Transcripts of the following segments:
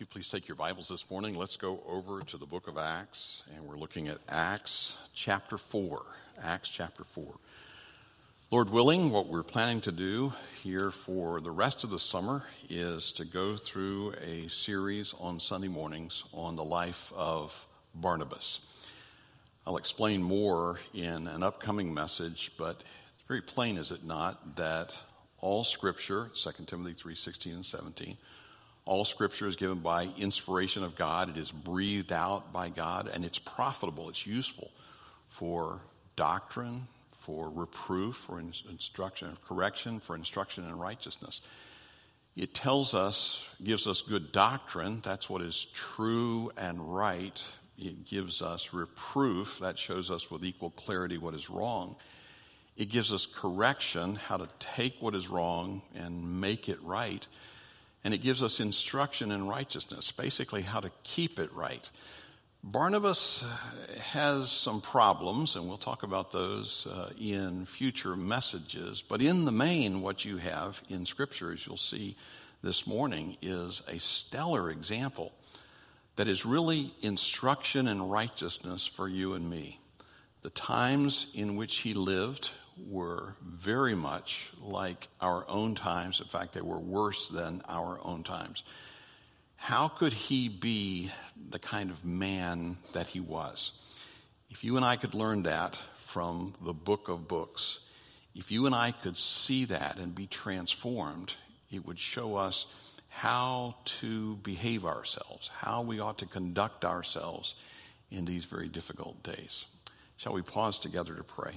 you please take your Bibles this morning, let's go over to the book of Acts, and we're looking at Acts chapter 4. Acts chapter 4. Lord willing, what we're planning to do here for the rest of the summer is to go through a series on Sunday mornings on the life of Barnabas. I'll explain more in an upcoming message, but it's very plain, is it not, that all Scripture, 2 Timothy 3:16 and 17, all Scripture is given by inspiration of God. It is breathed out by God, and it's profitable. It's useful for doctrine, for reproof, for instruction, correction, for instruction in righteousness. It tells us, gives us good doctrine. That's what is true and right. It gives us reproof. That shows us with equal clarity what is wrong. It gives us correction, how to take what is wrong and make it right. And it gives us instruction in righteousness, basically how to keep it right. Barnabas has some problems, and we'll talk about those in future messages. But in the main, what you have in Scripture, as you'll see this morning, is a stellar example that is really instruction in righteousness for you and me. The times in which he lived were very much like our own times. In fact, they were worse than our own times. How could he be the kind of man that he was? If you and I could learn that from the book of books, if you and I could see that and be transformed, it would show us how to behave ourselves, how we ought to conduct ourselves in these very difficult days. Shall we pause together to pray?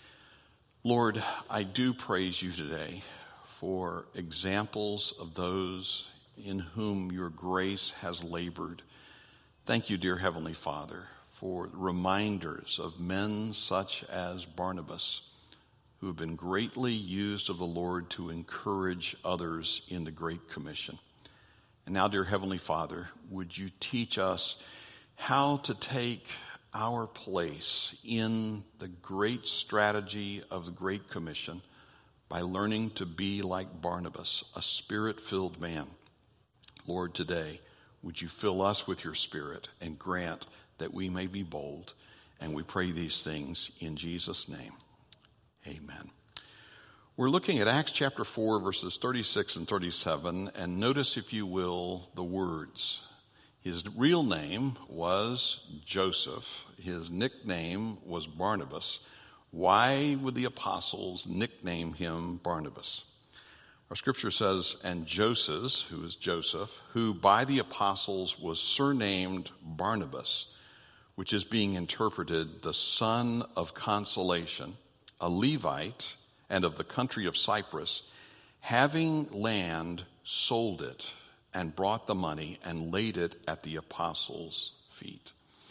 Lord, I do praise you today for examples of those in whom your grace has labored. Thank you, dear Heavenly Father, for reminders of men such as Barnabas, who have been greatly used of the Lord to encourage others in the Great Commission. And now, dear Heavenly Father, would you teach us how to take our place in the great strategy of the Great Commission by learning to be like Barnabas, a Spirit-filled man. Lord, today, would you fill us with your Spirit and grant that we may be bold, and we pray these things in Jesus' name. Amen. We're looking at Acts chapter 4, verses 36 and 37, and notice, if you will, the words. His real name was Joseph. His nickname was Barnabas. Why would the apostles nickname him Barnabas? Our scripture says, and Joses, who is Joseph, who by the apostles was surnamed Barnabas, which is being interpreted the son of consolation, a Levite, and of the country of Cyprus, having land, sold it, and brought the money and laid it at the apostles' feet.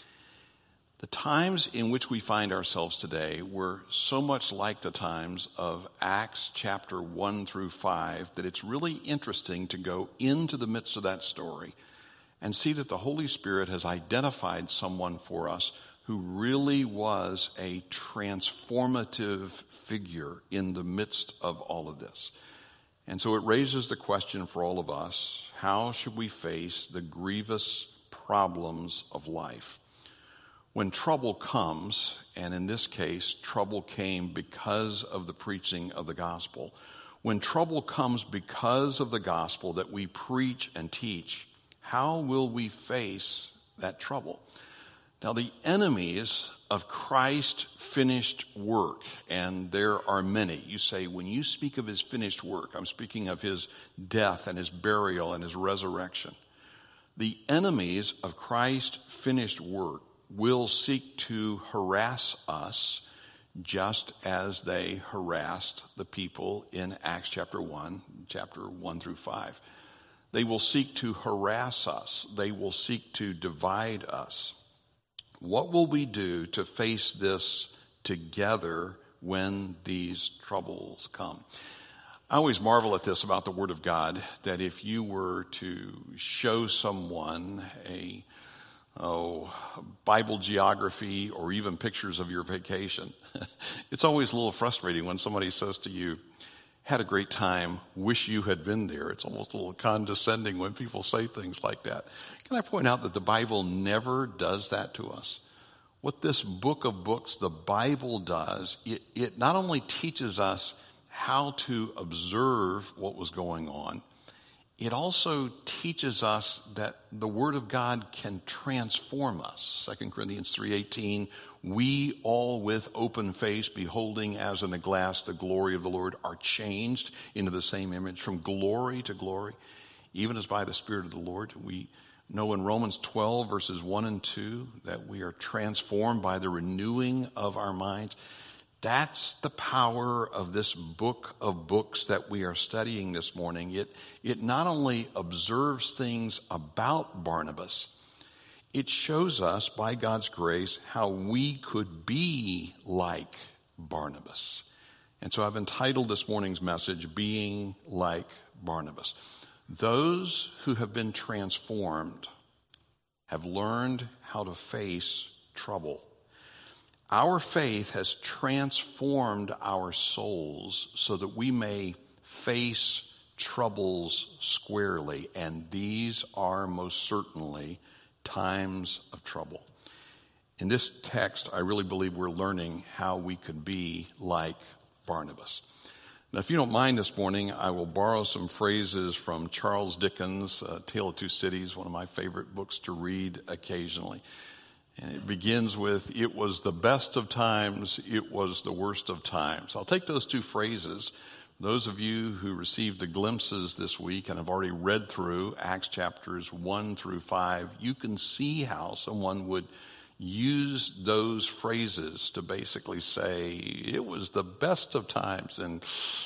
The times in which we find ourselves today were so much like the times of Acts chapter 1 through 5 that it's really interesting to go into the midst of that story and see that the Holy Spirit has identified someone for us who really was a transformative figure in the midst of all of this. And so it raises the question for all of us, how should we face the grievous problems of life? When trouble comes, and in this case, trouble came because of the preaching of the gospel. When trouble comes because of the gospel that we preach and teach, how will we face that trouble? Now, the enemies of Christ's finished work, and there are many. You say, when you speak of his finished work, I'm speaking of his death and his burial and his resurrection. The enemies of Christ's finished work will seek to harass us just as they harassed the people in Acts chapter 1 through 5. They will seek to harass us. They will seek to divide us. What will we do to face this together when these troubles come? I always marvel at this about the Word of God, that if you were to show someone a Bible geography or even pictures of your vacation, it's always a little frustrating when somebody says to you, had a great time, wish you had been there. It's almost a little condescending when people say things like that. Can I point out that the Bible never does that to us? What this book of books, the Bible, does, it not only teaches us how to observe what was going on, it also teaches us that the Word of God can transform us. 2 Corinthians 3:18, we all with open face, beholding as in a glass the glory of the Lord, are changed into the same image from glory to glory, even as by the Spirit of the Lord. We know in Romans 12, verses 1 and 2, that we are transformed by the renewing of our minds. That's the power of this book of books that we are studying this morning. It not only observes things about Barnabas, it shows us, by God's grace, how we could be like Barnabas. And so I've entitled this morning's message, Being Like Barnabas. Those who have been transformed have learned how to face trouble. Our faith has transformed our souls so that we may face troubles squarely, and these are most certainly times of trouble. In this text, I really believe we're learning how we could be like Barnabas. Now, if you don't mind this morning, I will borrow some phrases from Charles Dickens' Tale of Two Cities, one of my favorite books to read occasionally. And it begins with, it was the best of times, it was the worst of times. I'll take those two phrases. Those of you who received the glimpses this week and have already read through Acts chapters 1 through 5, you can see how someone would use those phrases to basically say, it was the best of times and,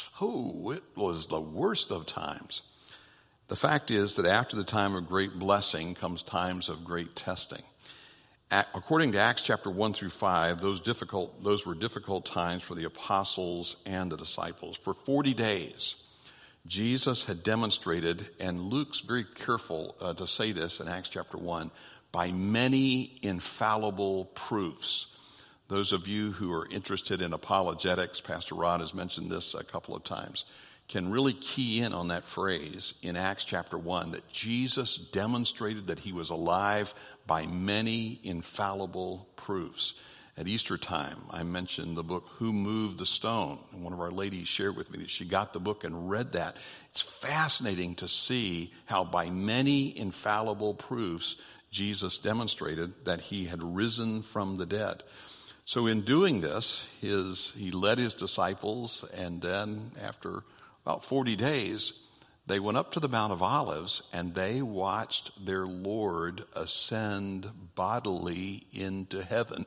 it was the worst of times. The fact is that after the time of great blessing comes times of great testing. According to Acts chapter 1 through 5, those were difficult times for the apostles and the disciples. For 40 days, Jesus had demonstrated, and Luke's very careful to say this in Acts chapter 1, by many infallible proofs. Those of you who are interested in apologetics, Pastor Rod has mentioned this a couple of times, can really key in on that phrase in Acts chapter 1, that Jesus demonstrated that he was alive by many infallible proofs. At Easter time, I mentioned the book, Who Moved the Stone? And one of our ladies shared with me that she got the book and read that. It's fascinating to see how by many infallible proofs, Jesus demonstrated that he had risen from the dead. So in doing this, he led his disciples, and then after about 40 days, they went up to the Mount of Olives, and they watched their Lord ascend bodily into heaven.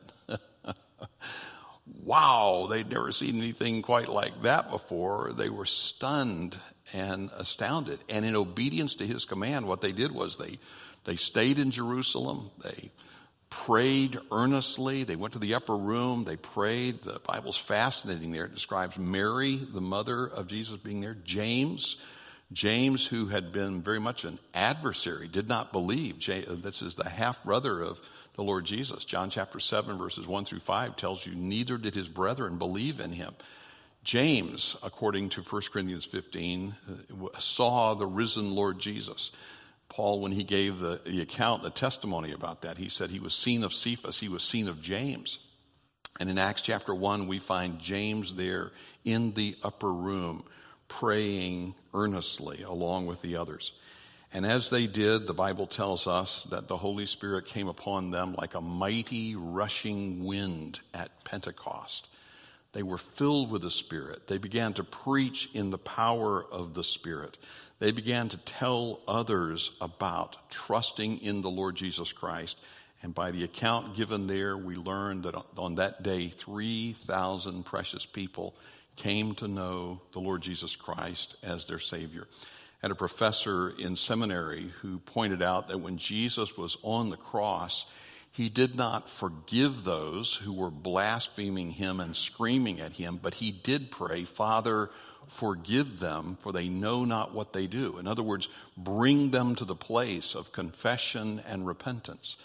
Wow, they'd never seen anything quite like that before. They were stunned and astounded. And in obedience to his command, what they did was they stayed in Jerusalem. They prayed earnestly. They went to the upper room. They prayed. The Bible's fascinating there. It describes Mary, the mother of Jesus, being there. James, who had been very much an adversary, did not believe. This is the half-brother of the Lord Jesus. John chapter 7, verses 1 through 5 tells you, neither did his brethren believe in him. James, according to 1 Corinthians 15, saw the risen Lord Jesus. Paul, when he gave the account, the testimony about that, he said he was seen of Cephas, he was seen of James. And in Acts chapter 1, we find James there in the upper room praying earnestly along with the others. And as they did, the Bible tells us that the Holy Spirit came upon them like a mighty rushing wind at Pentecost. They were filled with the Spirit. They began to preach in the power of the Spirit. They began to tell others about trusting in the Lord Jesus Christ. And by the account given there, we learned that on that day, 3,000 precious people came to know the Lord Jesus Christ as their Savior. I had a professor in seminary who pointed out that when Jesus was on the cross, he did not forgive those who were blaspheming him and screaming at him, but he did pray, Father, forgive them, for they know not what they do. In other words, bring them to the place of confession and repentance.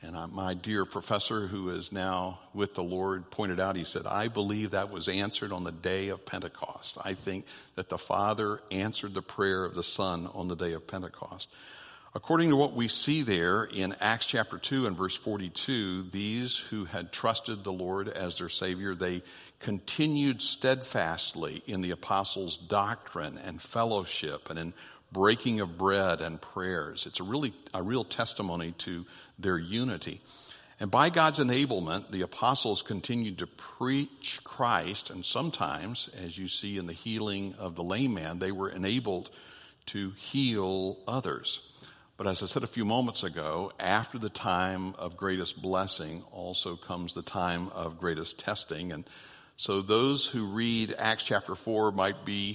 And my dear professor, who is now with the Lord, pointed out, he said, I believe that was answered on the day of Pentecost. I think that the Father answered the prayer of the Son on the day of Pentecost. According to what we see there in Acts chapter 2 and verse 42, these who had trusted the Lord as their Savior, they continued steadfastly in the apostles' doctrine and fellowship and in breaking of bread and prayers. It's a real testimony to their unity. And by God's enablement, the apostles continued to preach Christ, and sometimes, as you see in the healing of the lame man, they were enabled to heal others. But as I said a few moments ago, after the time of greatest blessing also comes the time of greatest testing. And so those who read Acts chapter 4 might be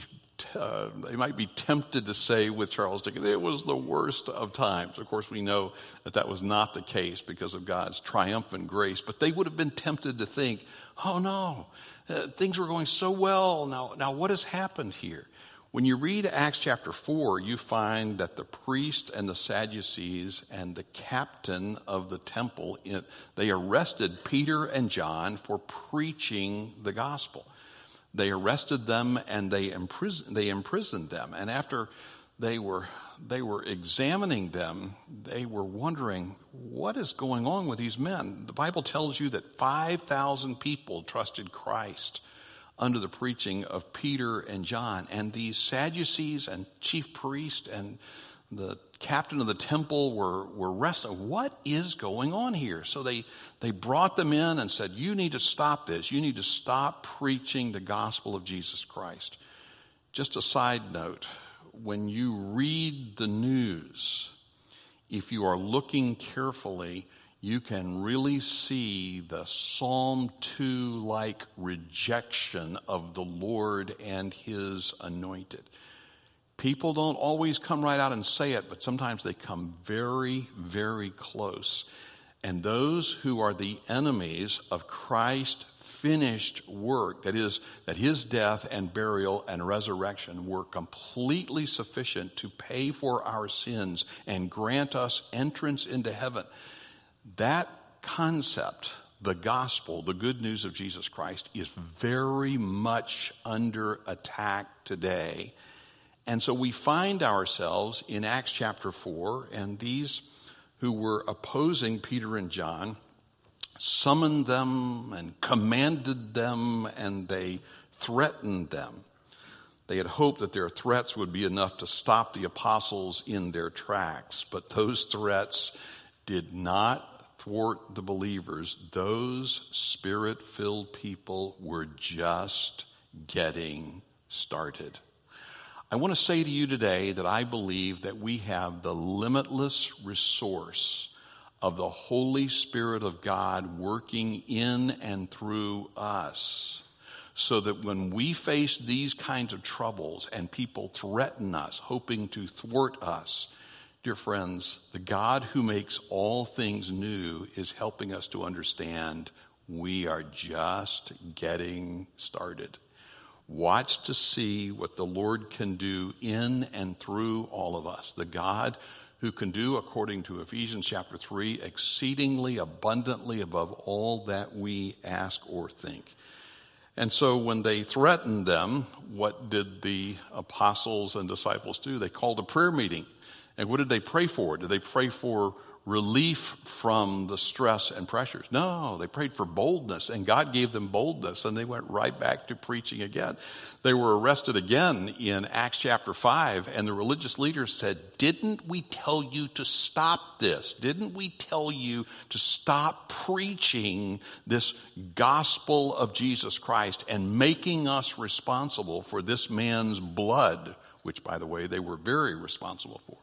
tempted to say with Charles Dickens, it was the worst of times. Of course, we know that that was not the case because of God's triumphant grace. But they would have been tempted to think, oh no, things were going so well. Now what has happened here? When you read Acts chapter 4, you find that the priest and the Sadducees and the captain of the temple, they arrested Peter and John for preaching the gospel. They arrested them and they imprisoned them. And after they were examining them, they were wondering, what is going on with these men? The Bible tells you that 5,000 people trusted Christ under the preaching of Peter and John. And these Sadducees and chief priest and the captain of the temple were wrestling. What is going on here? So they brought them in and said, you need to stop this. You need to stop preaching the gospel of Jesus Christ. Just a side note, when you read the news, if you are looking carefully, you can really see the Psalm 2-like rejection of the Lord and his anointed. People don't always come right out and say it, but sometimes they come very, very close. And those who are the enemies of Christ's finished work, that is, that his death and burial and resurrection were completely sufficient to pay for our sins and grant us entrance into heaven. That concept, the gospel, the good news of Jesus Christ, is very much under attack today. And so we find ourselves in Acts chapter 4, and these who were opposing Peter and John summoned them and commanded them, and they threatened them. They had hoped that their threats would be enough to stop the apostles in their tracks, but those threats did not thwart the believers. Those Spirit-filled people were just getting started. I want to say to you today that I believe that we have the limitless resource of the Holy Spirit of God working in and through us, so that when we face these kinds of troubles and people threaten us, hoping to thwart us, dear friends, the God who makes all things new is helping us to understand we are just getting started. Watch to see what the Lord can do in and through all of us. The God who can do, according to Ephesians chapter 3, exceedingly abundantly above all that we ask or think. And so when they threatened them, what did the apostles and disciples do? They called a prayer meeting. And what did they pray for? Did they pray for relief from the stress and pressures? No, they prayed for boldness, and God gave them boldness, and they went right back to preaching again. They were arrested again in Acts chapter 5, and the religious leaders said, didn't we tell you to stop this? Didn't we tell you to stop preaching this gospel of Jesus Christ and making us responsible for this man's blood, which, by the way, they were very responsible for?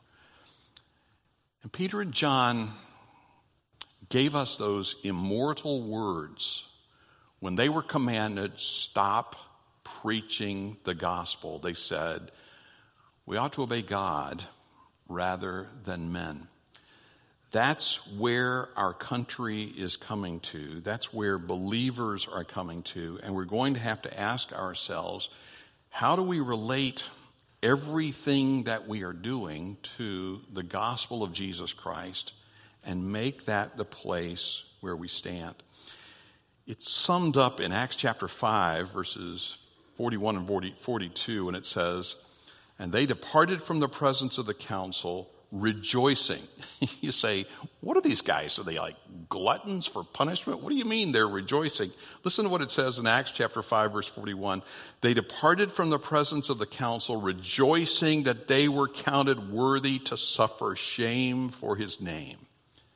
And Peter and John gave us those immortal words when they were commanded, stop preaching the gospel. They said, we ought to obey God rather than men. That's where our country is coming to. That's where believers are coming to. And we're going to have to ask ourselves, how do we relate everything that we are doing to the gospel of Jesus Christ? and make that the place where we stand. It's summed up in Acts chapter 5, verses 41 and 42, and it says, "And they departed from the presence of the council, rejoicing." You say, what are these guys? Are they like gluttons for punishment? What do you mean they're rejoicing? Listen to what it says in Acts chapter 5, verse 41. "They departed from the presence of the council, rejoicing that they were counted worthy to suffer shame for his name."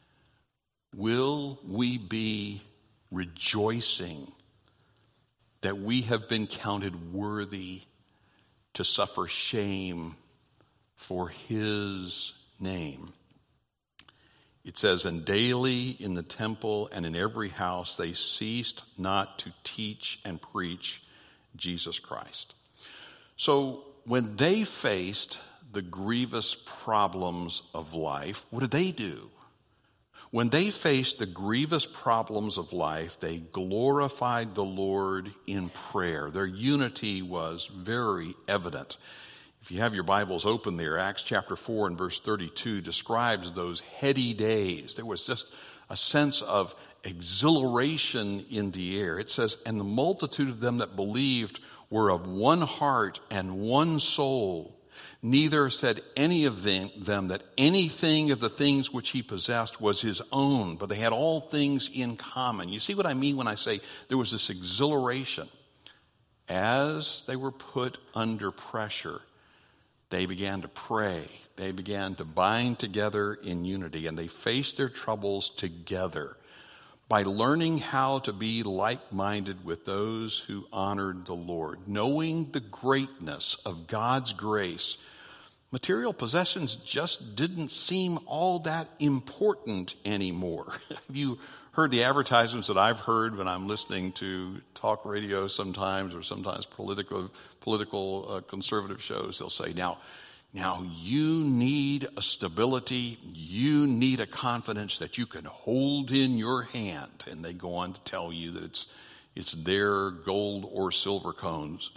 Will we be rejoicing that we have been counted worthy to suffer shame for his name? It says, "And daily in the temple and in every house they ceased not to teach and preach Jesus Christ." So when they faced the grievous problems of life, what did they do? When they faced the grievous problems of life, they glorified the Lord in prayer. Their unity was very evident. If you have your Bibles open there, Acts chapter 4 and verse 32 describes those heady days. There was just a sense of exhilaration in the air. It says, "And the multitude of them that believed were of one heart and one soul. Neither said any of them that anything of the things which he possessed was his own, but they had all things in common." You see what I mean when I say there was this exhilaration? As they were put under pressure, they began to pray. They began to bind together in unity, and they faced their troubles together by learning how to be like-minded with those who honored the Lord. Knowing the greatness of God's grace, material possessions just didn't seem all that important anymore. Have you heard the advertisements that I've heard when I'm listening to talk radio sometimes, or sometimes political conservative shows? They'll say, now you need a stability, you need a confidence that you can hold in your hand. And they go on to tell you that it's their gold or silver coins.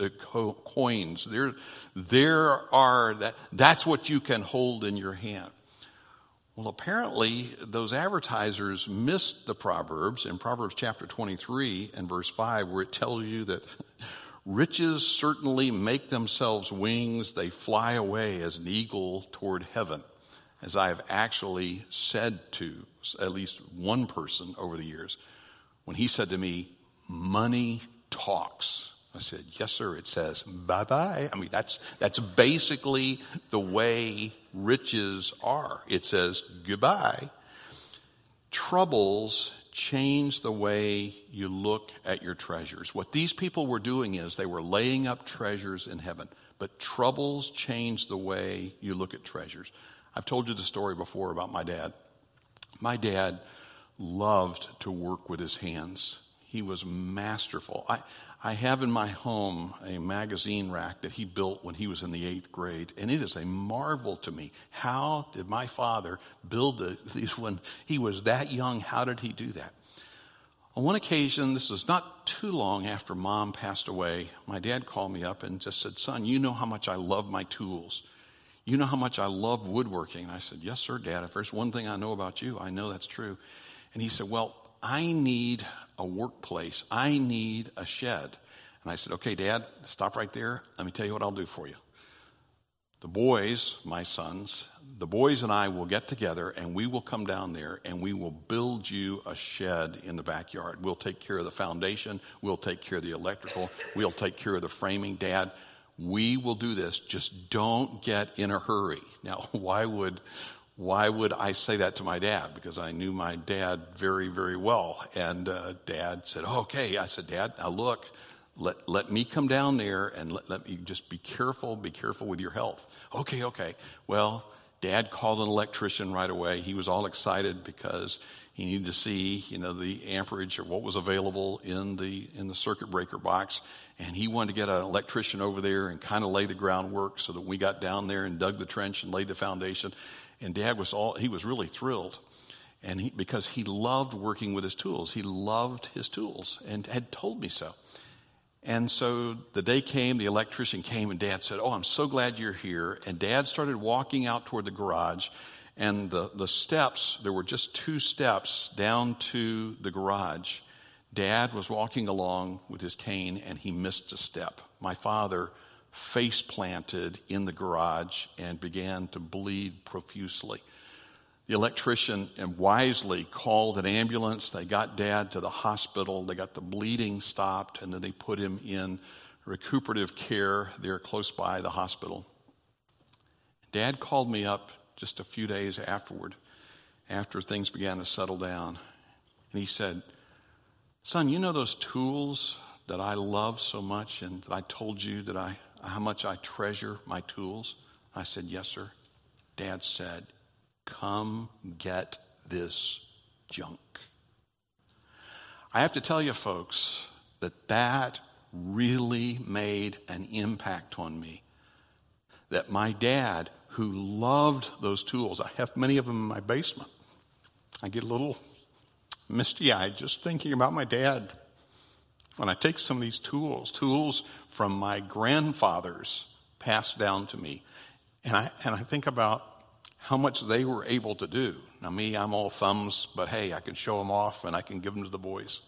That's what you can hold in your hand. Well, apparently those advertisers missed the Proverbs in Proverbs chapter 23 and verse 5, where it tells you that riches certainly make themselves wings. They fly away as an eagle toward heaven. As I have actually said to at least one person over the years, when he said to me, "Money talks," I said, "Yes, sir." It says, "Bye-bye." I mean, that's basically the way riches are. It says, "Goodbye." Troubles change the way you look at your treasures. What these people were doing is they were laying up treasures in heaven. But troubles change the way you look at treasures. I've told you the story before about my dad. My dad loved to work with his hands. He was masterful. I have in my home a magazine rack that he built when he was in the 8th grade, and it is a marvel to me. How did my father build these when he was that young? How did he do that? On one occasion, this was not too long after Mom passed away, my dad called me up and just said, "Son, you know how much I love my tools. You know how much I love woodworking." And I said, "Yes, sir, Dad. If there's one thing I know about you, I know that's true." And he said, "Well, I need a workplace. I need a shed." And I said, "Okay, Dad, stop right there. Let me tell you what I'll do for you. The boys, my sons, the boys and I will get together and we will come down there and we will build you a shed in the backyard. We'll take care of the foundation. We'll take care of the electrical. We'll take care of the framing. Dad, we will do this. Just don't get in a hurry." Now, why would I say that to my dad? Because I knew my dad very, very well. And Dad said, "Okay." I said, "Dad, now look, let me come down there and let me just be careful with your health." Okay. Well, Dad called an electrician right away. He was all excited because he needed to see, the amperage or what was available in the circuit breaker box. And he wanted to get an electrician over there and kind of lay the groundwork so that we got down there and dug the trench and laid the foundation. And Dad he was really thrilled. And because he loved working with his tools. He loved his tools and had told me so. And so the day came, the electrician came, and Dad said, "Oh, I'm so glad you're here." And Dad started walking out toward the garage. And the steps, there were just 2 steps down to the garage. Dad was walking along with his cane and he missed a step. My father face planted in the garage and began to bleed profusely. The electrician wisely called an ambulance. They got Dad to the hospital. They got the bleeding stopped, and then they put him in recuperative care there close by the hospital. Dad called me up just a few days afterward, after things began to settle down. And he said, "Son, you know those tools that I love so much and that I told you that how much I treasure my tools?" I said, "Yes, sir." Dad said, "Come get this junk." I have to tell you, folks, that really made an impact on me. That my dad, who loved those tools, I have many of them in my basement. I get a little misty-eyed just thinking about my dad. When I take some of these tools from my grandfathers passed down to me, and I think about how much they were able to do. Now me, I'm all thumbs, but hey, I can show them off and I can give them to the boys.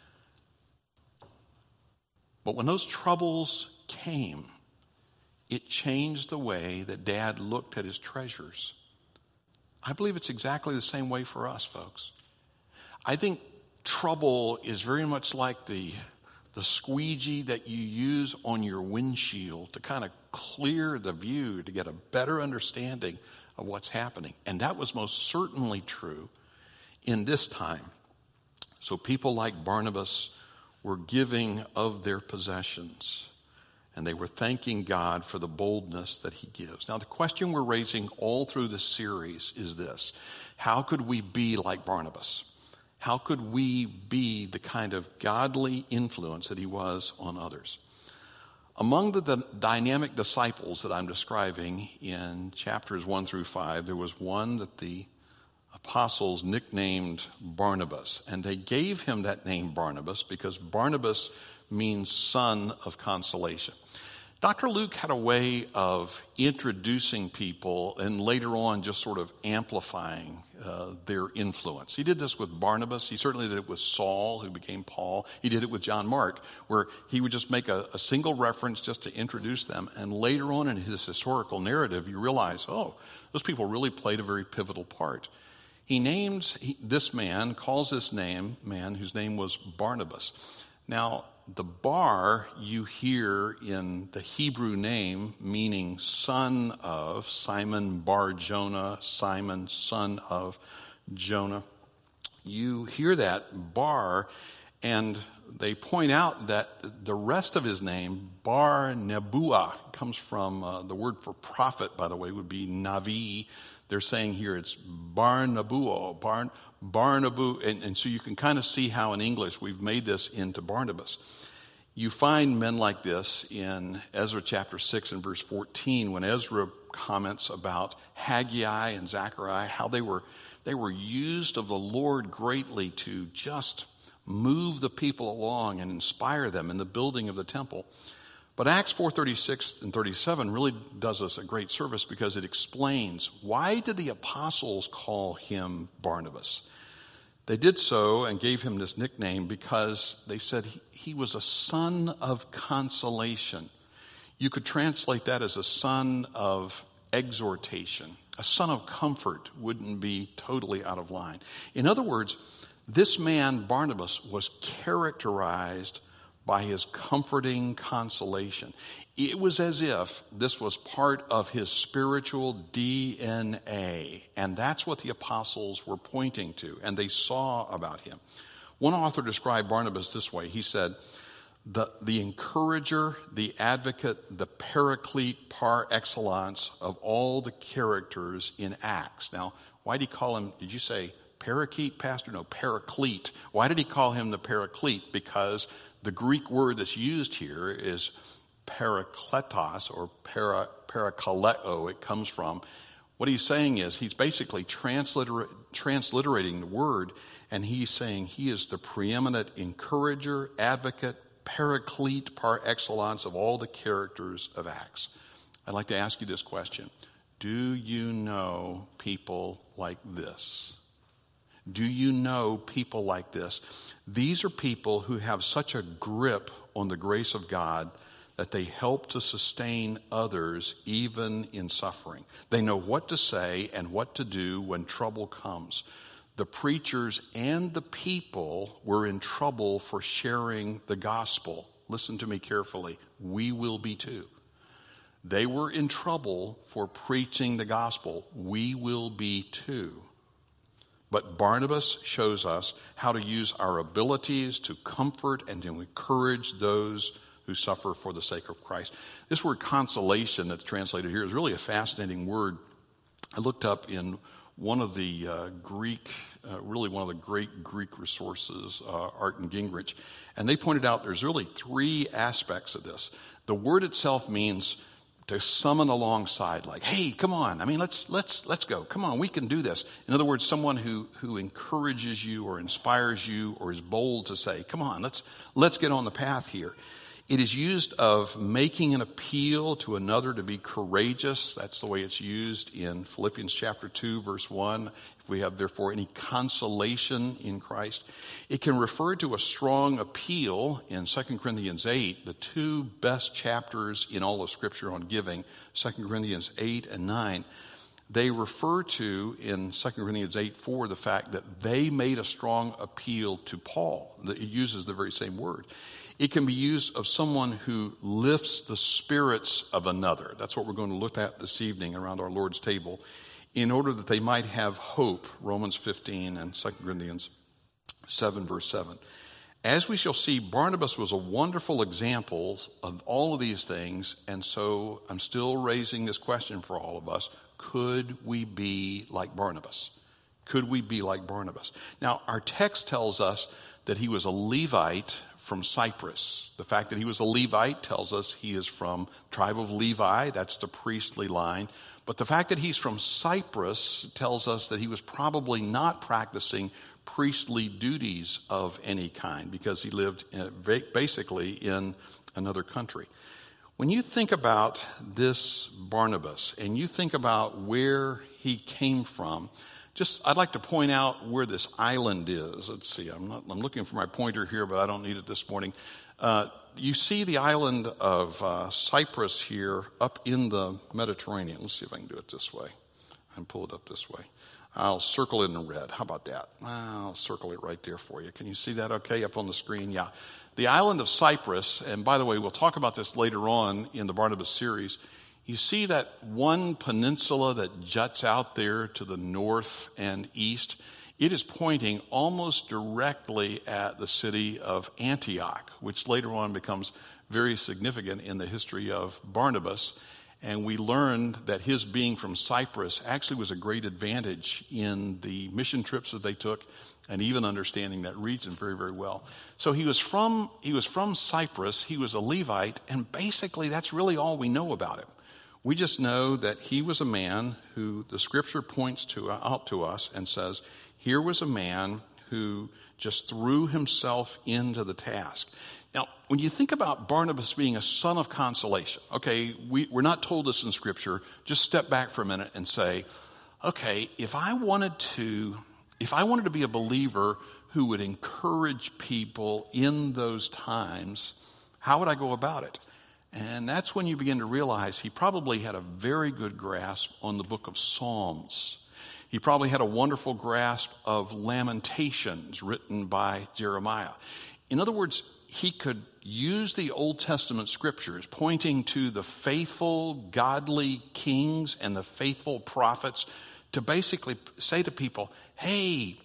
But when those troubles came, it changed the way that Dad looked at his treasures. I believe it's exactly the same way for us, folks. I think trouble is very much like the squeegee that you use on your windshield to kind of clear the view, to get a better understanding of what's happening. And that was most certainly true in this time. So people like Barnabas were giving of their possessions, and they were thanking God for the boldness that he gives. Now, the question we're raising all through this series is this: how could we be like Barnabas? How could we be the kind of godly influence that he was on others? Among the dynamic disciples that I'm describing in chapters 1 through 5, there was one that the apostles nicknamed Barnabas. And they gave him that name Barnabas because Barnabas means son of consolation. Dr. Luke had a way of introducing people and later on just sort of amplifying their influence. He did this with Barnabas. He certainly did it with Saul, who became Paul. He did it with John Mark, where he would just make a single reference just to introduce them. And later on in his historical narrative, you realize, oh, those people really played a very pivotal part. This man, calls this man whose name was Barnabas. Now, the bar you hear in the Hebrew name, meaning son of, Simon bar Jonah, Simon son of Jonah. You hear that bar, and they point out that the rest of his name, Bar Nebuah, comes from the word for prophet, by the way, would be Navi. They're saying here it's Bar Nebuah, and so you can kind of see how in English we've made this into Barnabas. You find men like this in Ezra chapter 6 and verse 14 when Ezra comments about Haggai and Zechariah, how they were used of the Lord greatly to just move the people along and inspire them in the building of the temple. But Acts 4:36 and 37 really does us a great service because it explains why did the apostles call him Barnabas. They did so and gave him this nickname because they said he was a son of consolation. You could translate that as a son of exhortation. A son of comfort wouldn't be totally out of line. In other words, this man, Barnabas, was characterized by his comforting consolation. It was as if this was part of his spiritual DNA, and that's what the apostles were pointing to, and they saw about him. One author described Barnabas this way. He said, the encourager, the advocate, the paraclete par excellence of all the characters in Acts. Now, why did he call him, did you say parakeet, Pastor? No, paraclete. Why did he call him the paraclete? Because the Greek word that's used here is parakletos or parakaleo. It comes from. What he's saying is he's basically transliterating the word, and he's saying he is the preeminent encourager, advocate, paraclete par excellence of all the characters of Acts. I'd like to ask you this question. do you know people like this? Do you know people like this? These are people who have such a grip on the grace of God that they help to sustain others even in suffering. They know what to say and what to do when trouble comes. The preachers and the people were in trouble for sharing the gospel. Listen to me carefully. We will be too. They were in trouble for preaching the gospel. We will be too. But Barnabas shows us how to use our abilities to comfort and to encourage those who suffer for the sake of Christ. This word consolation that's translated here is really a fascinating word. I looked up in one of the great Greek resources, Art and Gingrich, and they pointed out there's really three aspects of this. The word itself means to summon alongside, like, hey, come on. I mean, let's go. Come on, we can do this. In other words, someone who encourages you or inspires you or is bold to say, come on, let's get on the path here. It is used of making an appeal to another to be courageous. That's the way it's used in Philippians chapter 2, verse 1. If we have, therefore, any consolation in Christ. It can refer to a strong appeal in 2 Corinthians 8, the two best chapters in all of Scripture on giving, 2 Corinthians 8 and 9. They refer to, in 2 Corinthians 8:4, the fact that they made a strong appeal to Paul. It uses the very same word. It can be used of someone who lifts the spirits of another. That's what we're going to look at this evening around our Lord's table, in order that they might have hope, Romans 15 and 2 Corinthians 7, verse 7. As we shall see, Barnabas was a wonderful example of all of these things, and so I'm still raising this question for all of us. Could we be like Barnabas? Could we be like Barnabas? Now, our text tells us that he was a Levite from Cyprus. The fact that he was a Levite tells us he is from the tribe of Levi. That's the priestly line. But the fact that he's from Cyprus tells us that he was probably not practicing priestly duties of any kind, because he lived basically in another country. When you think about this Barnabas and you think about where he came from, I'd like to point out where this island is. Let's see, I'm looking for my pointer here, but I don't need it this morning. You see the island of Cyprus here up in the Mediterranean. Let's see if I can do it this way and pull it up this way. I'll circle it in red. How about that? I'll circle it right there for you. Can you see that okay up on the screen? Yeah. The island of Cyprus, and by the way, we'll talk about this later on in the Barnabas series. You see that one peninsula that juts out there to the north and east? It is pointing almost directly at the city of Antioch, which later on becomes very significant in the history of Barnabas. And we learned that his being from Cyprus actually was a great advantage in the mission trips that they took, and even understanding that region very, very well. So he was from Cyprus, he was a Levite, and basically that's really all we know about him. We just know that he was a man who the Scripture points out to us and says, here was a man who just threw himself into the task. Now, when you think about Barnabas being a son of consolation, okay, we're not told this in Scripture. Just step back for a minute and say, okay, if I wanted to be a believer who would encourage people in those times, how would I go about it? And that's when you begin to realize he probably had a very good grasp on the book of Psalms. He probably had a wonderful grasp of Lamentations written by Jeremiah. In other words, he could use the Old Testament scriptures pointing to the faithful, godly kings and the faithful prophets to basically say to people, hey,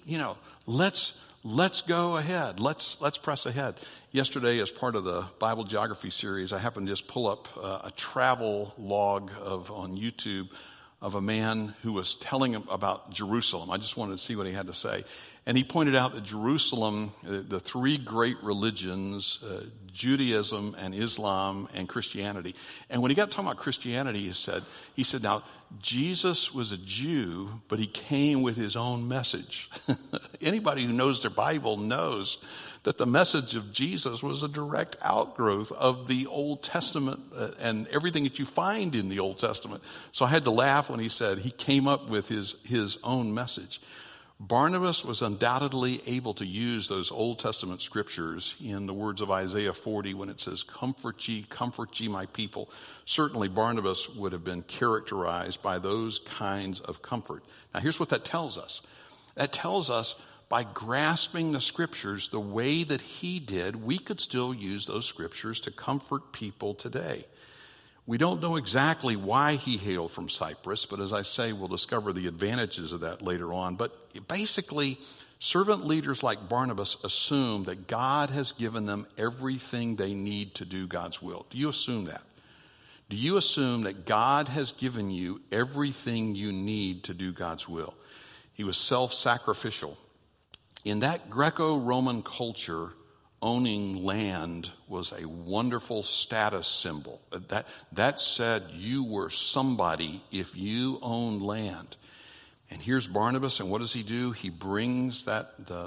let's go ahead. Let's press ahead. Yesterday, as part of the Bible geography series, I happened to just pull up a travel log on YouTube of a man who was telling him about Jerusalem. I just wanted to see what he had to say. And he pointed out that Jerusalem, the three great religions, Judaism and Islam and Christianity. And when he got talking about Christianity, he said, now, Jesus was a Jew, but he came with his own message. Anybody who knows their Bible knows that the message of Jesus was a direct outgrowth of the Old Testament and everything that you find in the Old Testament. So I had to laugh when he said he came up with his own message. Barnabas was undoubtedly able to use those Old Testament scriptures in the words of Isaiah 40 when it says, comfort ye my people. Certainly Barnabas would have been characterized by those kinds of comfort. Now here's what that tells us. That tells us by grasping the scriptures the way that he did, we could still use those scriptures to comfort people today. We don't know exactly why he hailed from Cyprus, but as I say, we'll discover the advantages of that later on. But basically, servant leaders like Barnabas assume that God has given them everything they need to do God's will. Do you assume that? Do you assume that God has given you everything you need to do God's will? He was self-sacrificial. In that Greco-Roman culture, owning land was a wonderful status symbol. That said you were somebody if you owned land. And here's Barnabas, and what does he do? He brings the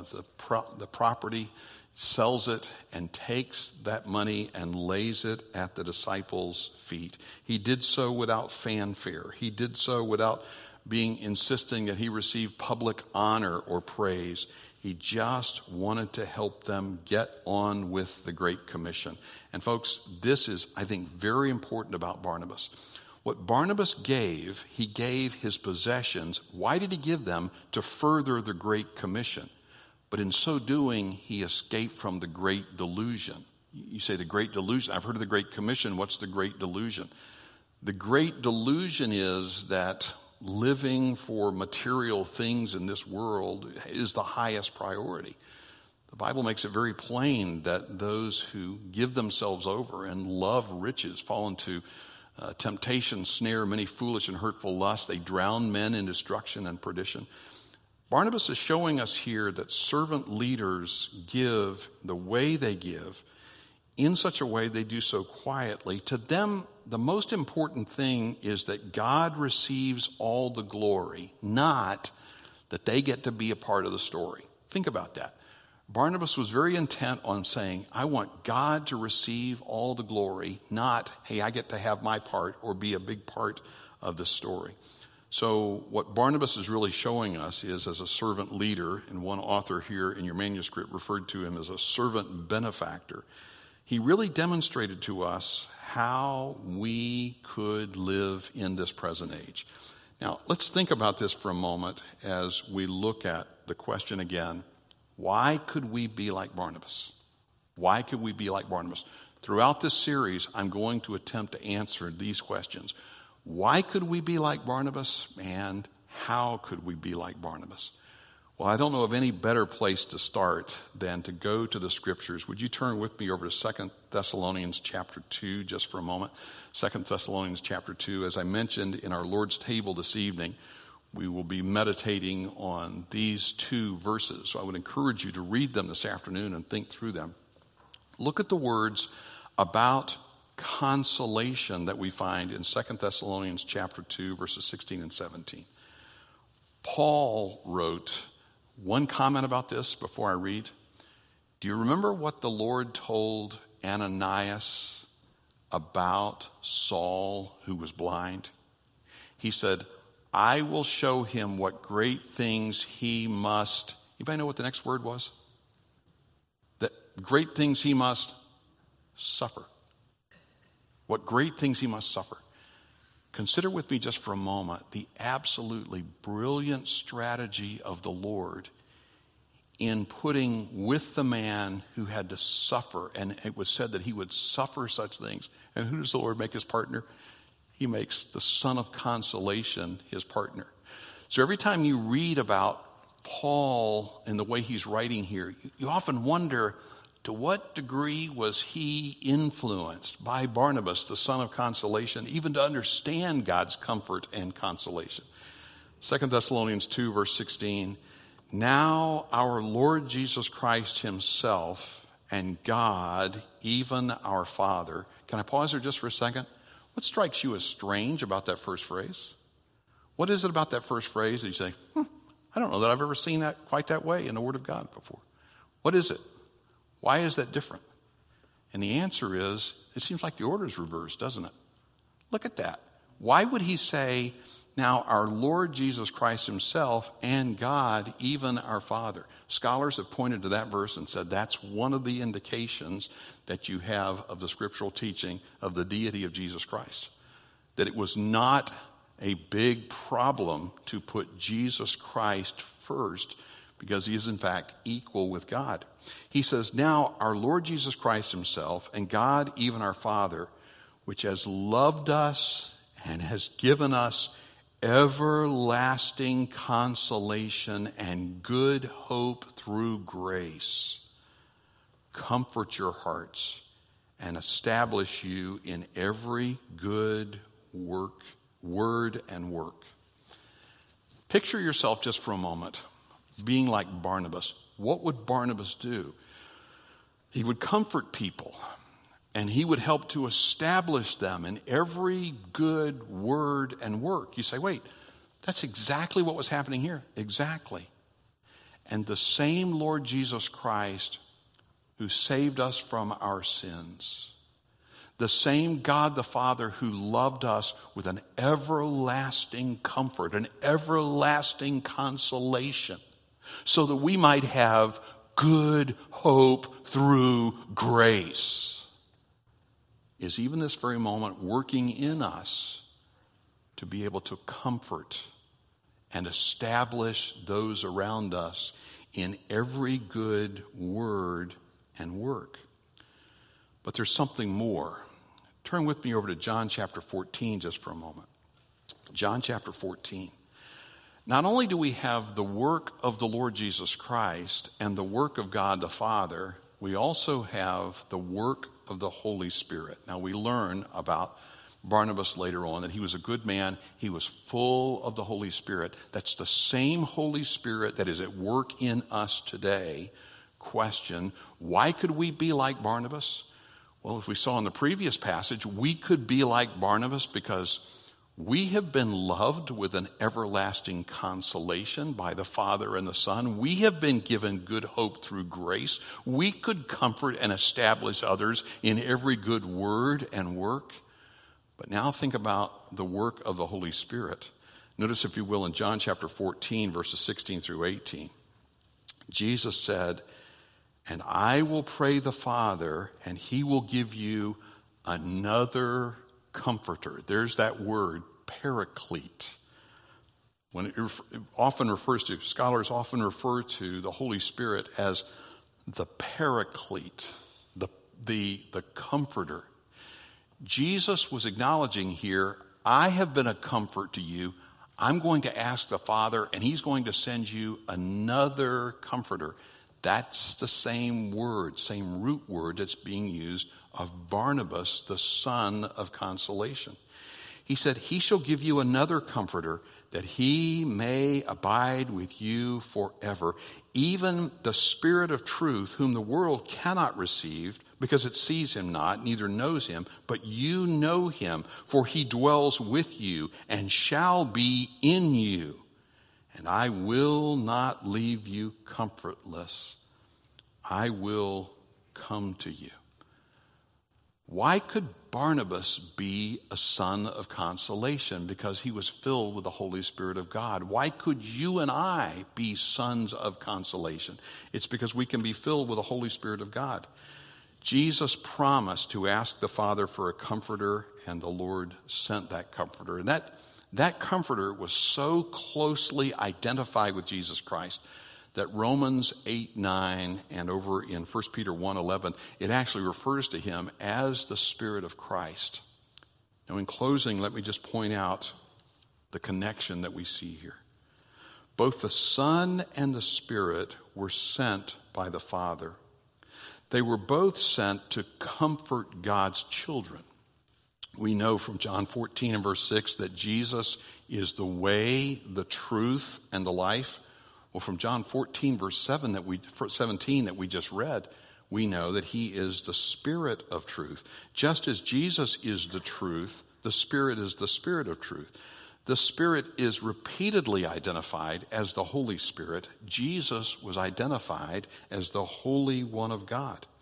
property, sells it, and takes that money and lays it at the disciples' feet. He did so without fanfare. He did so without insisting that he receive public honor or praise. He just wanted to help them get on with the Great Commission. And folks, this is, I think, very important about Barnabas. What Barnabas gave, he gave his possessions. Why did he give them? To further the Great Commission. But in so doing, he escaped from the Great Delusion. You say the Great Delusion. I've heard of the Great Commission. What's the Great Delusion? The Great Delusion is that living for material things in this world is the highest priority. The Bible makes it very plain that those who give themselves over and love riches fall into temptation, snare, many foolish and hurtful lusts. They drown men in destruction and perdition. Barnabas is showing us here that servant leaders give the way they give in such a way they do so quietly. To them, the most important thing is that God receives all the glory, not that they get to be a part of the story. Think about that. Barnabas was very intent on saying, I want God to receive all the glory, not, hey, I get to have my part or be a big part of the story. So what Barnabas is really showing us is, as a servant leader, and one author here in your manuscript referred to him as a servant benefactor, he really demonstrated to us how we could live in this present age. Now, let's think about this for a moment as we look at the question again, why could we be like Barnabas? Why could we be like Barnabas? Throughout this series, I'm going to attempt to answer these questions. Why could we be like Barnabas? And how could we be like Barnabas? Well, I don't know of any better place to start than to go to the scriptures. Would you turn with me over to 2 Thessalonians chapter 2 just for a moment? 2 Thessalonians chapter 2. As I mentioned in our Lord's table this evening, we will be meditating on these two verses. So I would encourage you to read them this afternoon and think through them. Look at the words about consolation that we find in 2 Thessalonians chapter 2, verses 16 and 17. Paul wrote, one comment about this before I read. Do you remember what the Lord told Ananias about Saul who was blind? He said, I will show him what great things he must. Anybody know what the next word was? That great things he must suffer. What great things he must suffer. Consider with me just for a moment the absolutely brilliant strategy of the Lord in putting with the man who had to suffer. And it was said that he would suffer such things. And who does the Lord make his partner? He makes the son of consolation his partner. So every time you read about Paul and the way he's writing here, you often wonder, to what degree was he influenced by Barnabas, the son of consolation, even to understand God's comfort and consolation? 2 Thessalonians 2, verse 16, now our Lord Jesus Christ himself and God, even our Father. Can I pause there just for a second? What strikes you as strange about that first phrase? What is it about that first phrase that you say, I don't know that I've ever seen that quite that way in the Word of God before? What is it? Why is that different? And the answer is, it seems like the order is reversed, doesn't it? Look at that. Why would he say, now our Lord Jesus Christ himself and God, even our Father? Scholars have pointed to that verse and said that's one of the indications that you have of the scriptural teaching of the deity of Jesus Christ. That it was not a big problem to put Jesus Christ first because he is in fact equal with God. He says, now our Lord Jesus Christ himself and God, even our Father, which has loved us and has given us everlasting consolation and good hope through grace, comfort your hearts and establish you in every good work, word and work. Picture yourself just for a moment being like Barnabas. What would Barnabas do? He would comfort people, and he would help to establish them in every good word and work. You say, wait, that's exactly what was happening here. Exactly. And the same Lord Jesus Christ who saved us from our sins, the same God the Father who loved us with an everlasting comfort, an everlasting consolation, so that we might have good hope through grace, is even this very moment working in us to be able to comfort and establish those around us in every good word and work. But there's something more. Turn with me over to John chapter 14 just for a moment. John chapter 14. Not only do we have the work of the Lord Jesus Christ and the work of God the Father, we also have the work of the Holy Spirit. Now we learn about Barnabas later on that he was a good man. He was full of the Holy Spirit. That's the same Holy Spirit that is at work in us today. Question, why could we be like Barnabas? Well, as we saw in the previous passage, we could be like Barnabas because we have been loved with an everlasting consolation by the Father and the Son. We have been given good hope through grace. We could comfort and establish others in every good word and work. But now think about the work of the Holy Spirit. Notice, if you will, in John chapter 14, verses 16 through 18, Jesus said, and I will pray the Father, and he will give you another comforter. There's that word, paraclete. When it often refers to, scholars often refer to the Holy Spirit as the paraclete, the comforter. Jesus was acknowledging here, I have been a comfort to you. I'm going to ask the Father, and he's going to send you another comforter. That's the same word, same root word that's being used of Barnabas, the son of consolation. He said, he shall give you another comforter that he may abide with you forever, even the Spirit of truth, whom the world cannot receive because it sees him not, neither knows him, but you know him, for he dwells with you and shall be in you. And I will not leave you comfortless. I will come to you. Why could Barnabas be a son of consolation? Because he was filled with the Holy Spirit of God. Why could you and I be sons of consolation? It's because we can be filled with the Holy Spirit of God. Jesus promised to ask the Father for a comforter, and the Lord sent that comforter. And that comforter was so closely identified with Jesus Christ that Romans 8:9 and over in 1 Peter 1:11, it actually refers to him as the Spirit of Christ. Now, in closing, let me just point out the connection that we see here. Both the Son and the Spirit were sent by the Father. They were both sent to comfort God's children. We know from John 14 and verse 6 that Jesus is the way, the truth, and the life. Well, from John 14 verse 17 that we just read, we know that he is the Spirit of truth. Just as Jesus is the truth, the Spirit is the Spirit of truth. The Spirit is repeatedly identified as the Holy Spirit. Jesus was identified as the Holy One of God.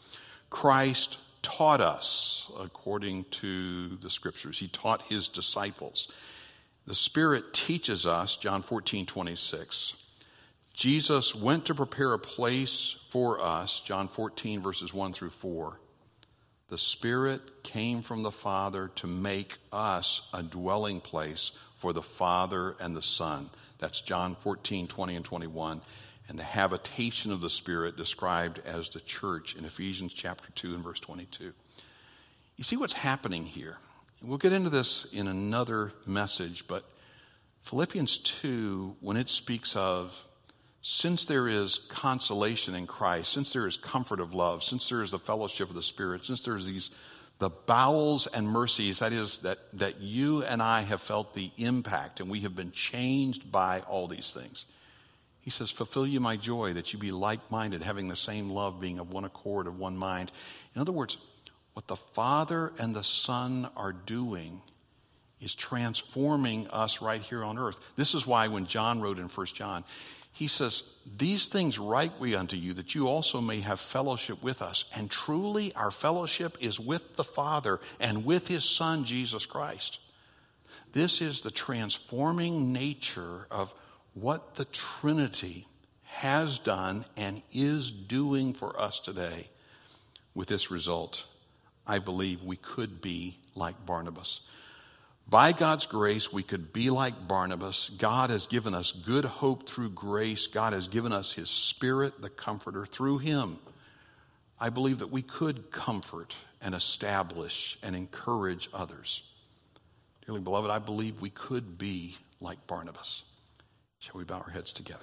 Christ taught us according to the Scriptures. He taught his disciples. The Spirit teaches us, John 14:26. Jesus went to prepare a place for us, John 14, verses 1 through 4. The Spirit came from the Father to make us a dwelling place for the Father and the Son. That's John 14:20 and 21. And the habitation of the Spirit described as the church in Ephesians chapter 2 and verse 22. You see what's happening here? We'll get into this in another message, but Philippians 2, when it speaks of, since there is consolation in Christ, since there is comfort of love, since there is the fellowship of the Spirit, since there's the bowels and mercies, that is, that you and I have felt the impact and we have been changed by all these things. He says, fulfill you my joy, that you be like-minded, having the same love, being of one accord, of one mind. In other words, what the Father and the Son are doing is transforming us right here on earth. This is why when John wrote in 1 John, he says, these things write we unto you, that you also may have fellowship with us. And truly our fellowship is with the Father and with his Son, Jesus Christ. This is the transforming nature of what the Trinity has done and is doing for us today. With this result, I believe we could be like Barnabas. By God's grace, we could be like Barnabas. God has given us good hope through grace. God has given us his Spirit, the Comforter, through him. I believe that we could comfort and establish and encourage others. Dearly beloved, I believe we could be like Barnabas. Shall we bow our heads together?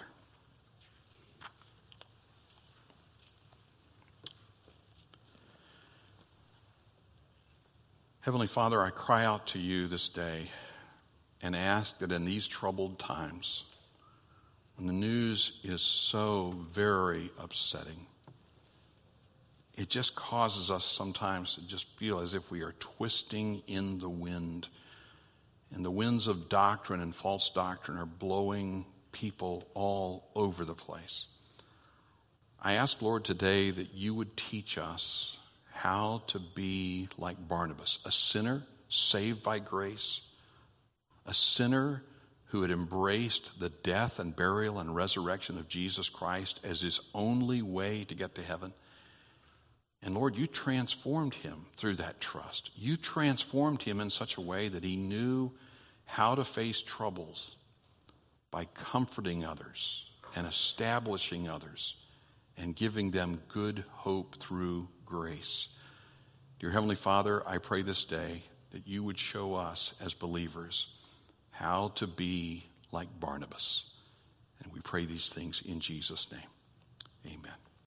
Heavenly Father, I cry out to you this day and ask that in these troubled times, when the news is so very upsetting, it just causes us sometimes to just feel as if we are twisting in the wind. And the winds of doctrine and false doctrine are blowing people all over the place. I ask, Lord, today that you would teach us how to be like Barnabas, a sinner saved by grace, a sinner who had embraced the death and burial and resurrection of Jesus Christ as his only way to get to heaven. And Lord, you transformed him through that trust. You transformed him in such a way that he knew how to face troubles by comforting others and establishing others and giving them good hope through grace. Dear Heavenly Father, I pray this day that you would show us as believers how to be like Barnabas. And we pray these things in Jesus' name. Amen.